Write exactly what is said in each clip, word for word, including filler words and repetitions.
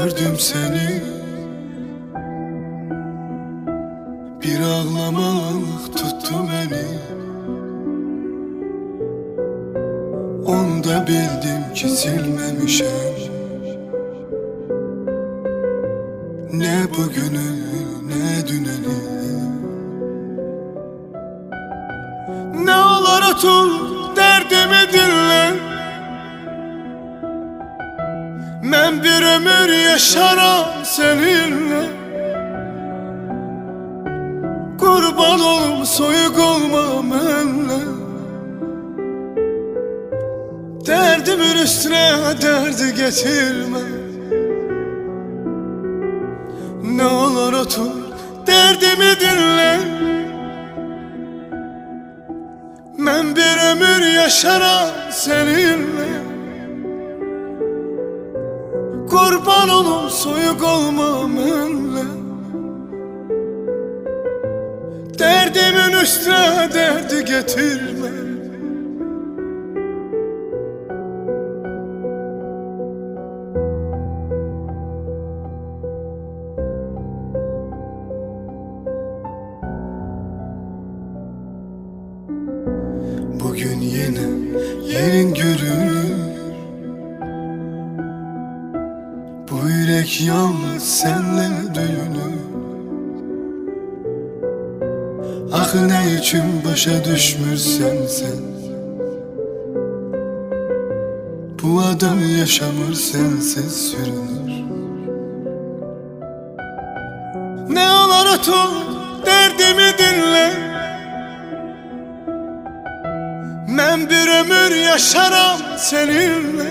gördüm seni, bir ağlamak tuttu beni. Onda bildim ki silmemişim ne bugünü ne düneni. Ne olur otur, derdimi dinle. Ben bir ömür yaşaram seninle. Kurban olum, soyuk olma benimle. Derdimin üstüne derdi getirme. Ne olur otur, derdimi dinle. Ben bir ömür yaşaram seninle. Kurban olum, soyuk olma benimle. Derdimin üstüne derdi getirme. Bugün yine yerin görünür. Bu yürek yalnız senle döyünür. Ah ne için başa düşmürsen sen, bu adam yaşamır sensiz sürünür. Ne olur otur, derdimi dinle. Ben bir ömür yaşaram seninle.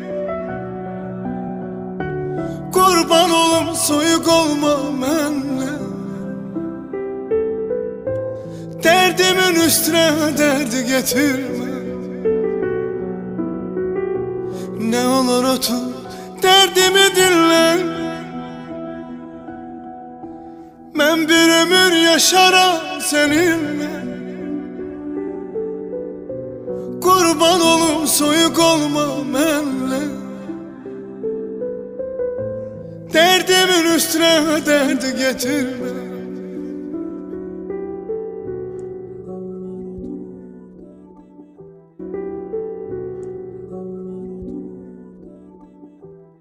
Kurban olum, soyuk olma benimle. Derdimin üstüne derdi getirme. Ne olur otur, derdimi dinle. Ben bir ömür yaşaram seninle. Kurban olum, soyuk olma benimle. Derdimin üstüne derdi getirme.